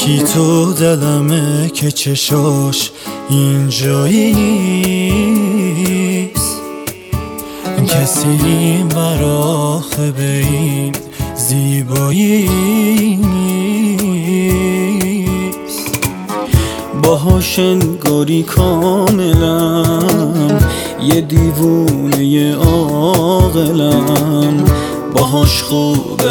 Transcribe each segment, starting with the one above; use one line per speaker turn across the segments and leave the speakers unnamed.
یکی تو دلمه که چشاش اینجایی نیست، کسی براخه به این زیبایی نیست. باهاش انگاری کاملم یه دیوونه عاقلم، باهاش خوبه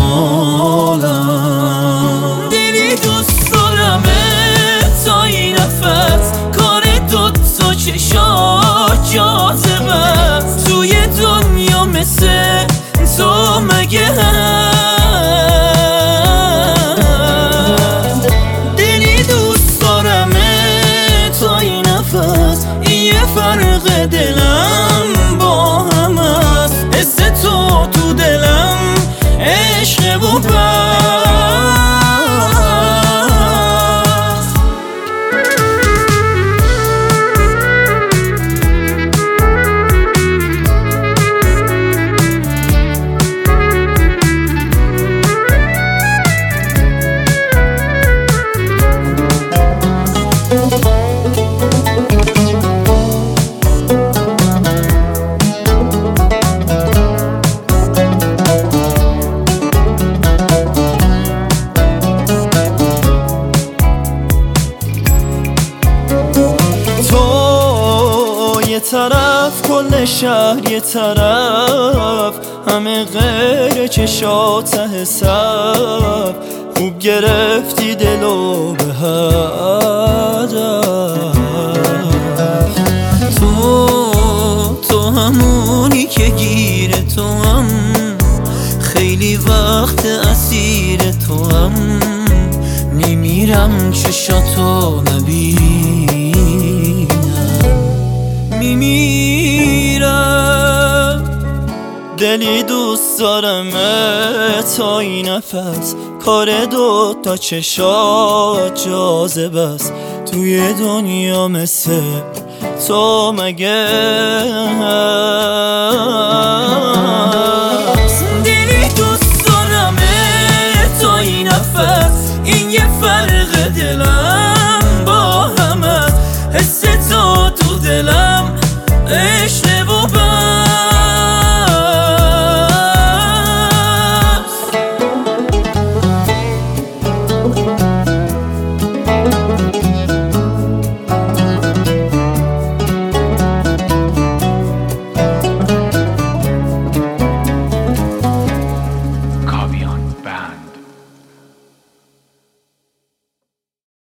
حالم.
دلی دوست دارمه تا این نفس، کار دوتا چشات جاذبه است. توی دنیا مثل تو مگه هست؟ دلی دوست دارمه تا این نفس، این یه فرق دلم با هم است. حس تو تو دلم عشق و بس.
یه طرف کل شهر، یه طرف همه غیر چشات ته صف. خوب گرفتی دلو به هدف.
تو همونی که گیره تو هم، خیلی وقت اسیر تو هم. میمیرم چشاتو نبینم، میمیرم.
دلی دوست دارمه تا این نفس، کار دوتا چشات جاذبه است. توی دنیا مثل تو مگه
هست؟ دلی دوست دارمه تا این نفس، این یه فرق